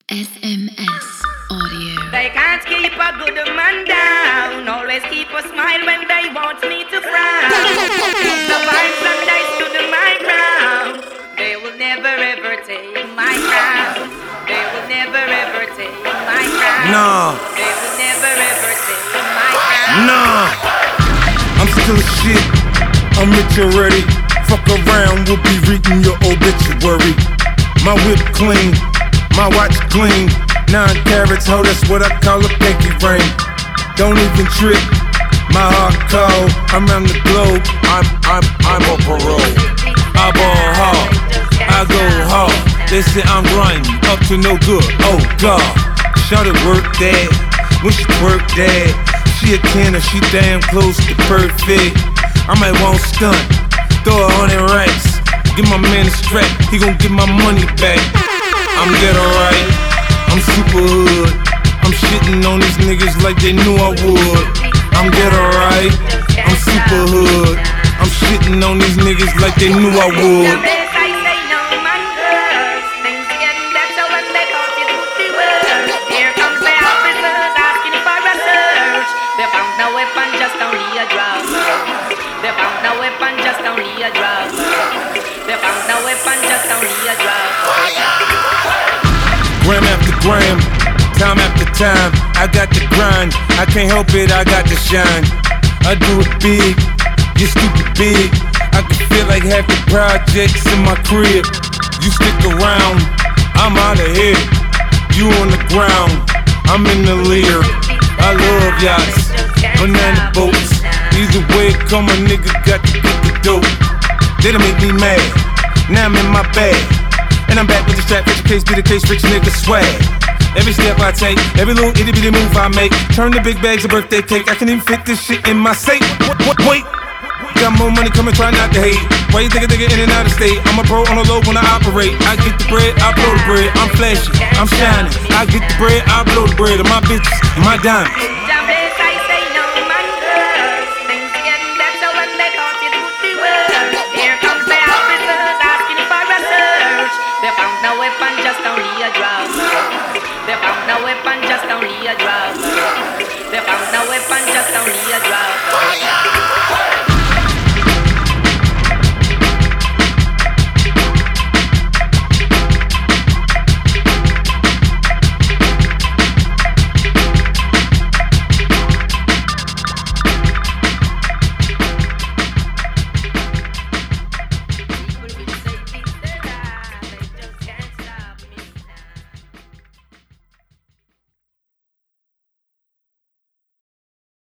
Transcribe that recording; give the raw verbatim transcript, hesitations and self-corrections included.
S M S Audio. They can't keep a good man down. Always keep a smile when they want me to frown. Keep the vibes and they stood my ground. They will never ever take my crown. They will never ever take my crown. Nah. They will never ever take my crown. Nah. I'm still shit. I'm rich already. Fuck around, we'll be reading your obituary. My whip clean, my watch clean. Nine carats, ho, that's what I call a pinky ring. Don't even trip, my heart cold. Around the globe, I'm, I'm, I'm on parole. I ball hard, I go hard. They say I'm grinding, up to no good, oh God. Shawty work that, when she work that. She a tenner, she damn close to perfect. I might want stunt, throw a hundred racks. Give my man a strap, he gon' get my money back. I'm ghetto right, I'm super hood. I'm shitting on these niggas like they knew I would. I'm ghetto right, I'm super hood. I'm shitting on these niggas like they knew I would. Here comes the officers asking for a search. They found no weapon, just only a drug. They found no weapon, just only a drug. They found no weapon, just only a drug. Gram after gram, time after time, I got the grind. I can't help it, I got to shine. I do it big, you stupid big. I can feel like half the projects in my crib. You stick around, I'm out of here. You on the ground, I'm in the leer. I love yachts, banana boats. Either way it come, a nigga got to get the dope. They don't make me mad, now I'm in my bag. And I'm back with the strap, bitch, case be the case, rich nigga swag. Every step I take, every little itty bitty move I make. Turn the big bags of birthday cake, I can even fit this shit in my safe. Wait, wait, wait. Got more money coming, try not to hate. Why you think a nigga in and out of state? I'm a pro on the low when I operate. I get the bread, I blow the bread. I'm flashy, I'm shining. I get the bread, I blow the bread. And my bitches, and my diamonds. They found no weapon, just only a drug. They found no weapon, just only a drug. They found no weapon, just only a drug.